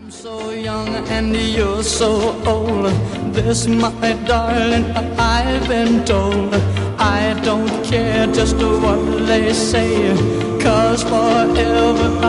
So young and you're so old. This, my darling, I've been told. I don't care just what they say, 'cause forever